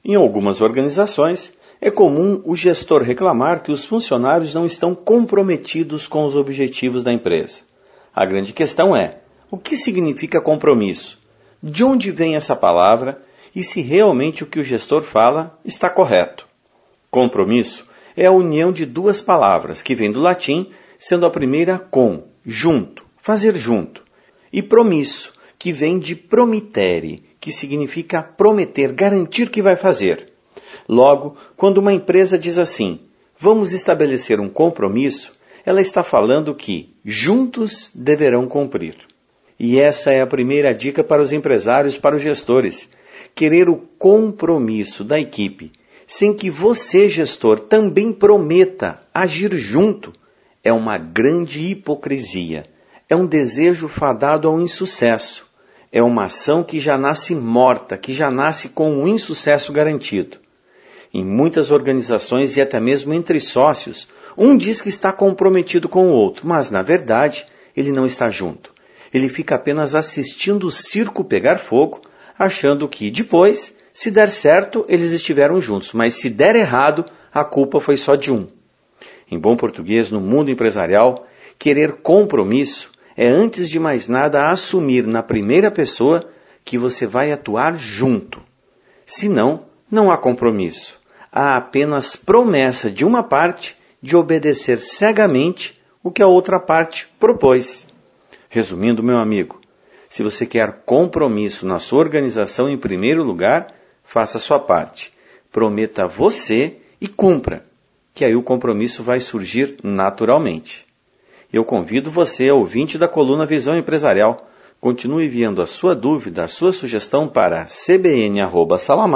Em algumas organizações, é comum o gestor reclamar que os funcionários não estão comprometidos com os objetivos da empresa. A grande questão é, o que significa compromisso? De onde vem essa palavra e se realmente o que o gestor fala está correto? Compromisso é a união de duas palavras, que vem do latim, sendo a primeira com, junto, fazer junto, e promisso, que vem de promittere, que significa prometer, garantir que vai fazer. Logo, quando uma empresa diz assim, vamos estabelecer um compromisso, ela está falando que juntos deverão cumprir. E essa é a primeira dica para os empresários, para os gestores. Querer o compromisso da equipe, sem que você, gestor, também prometa agir junto, é uma grande hipocrisia. É um desejo fadado ao insucesso. É uma ação que já nasce morta, que já nasce com um insucesso garantido. Em muitas organizações e até mesmo entre sócios, um diz que está comprometido com o outro, mas, na verdade, ele não está junto. Ele fica apenas assistindo o circo pegar fogo, achando que, depois, se der certo, eles estiveram juntos, mas se der errado, a culpa foi só de um. Em bom português, no mundo empresarial, querer compromisso é, antes de mais nada, assumir na primeira pessoa que você vai atuar junto. Senão, não há compromisso. Há apenas promessa de uma parte de obedecer cegamente o que a outra parte propôs. Resumindo, meu amigo, se você quer compromisso na sua organização em primeiro lugar, faça a sua parte. Prometa você e cumpra, que aí o compromisso vai surgir naturalmente. Eu convido você, ouvinte da coluna Visão Empresarial, continue enviando a sua dúvida, a sua sugestão para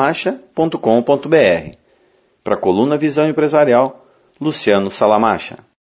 cbn@salamacha.com.br. Para a coluna Visão Empresarial, Luciano Salamacha.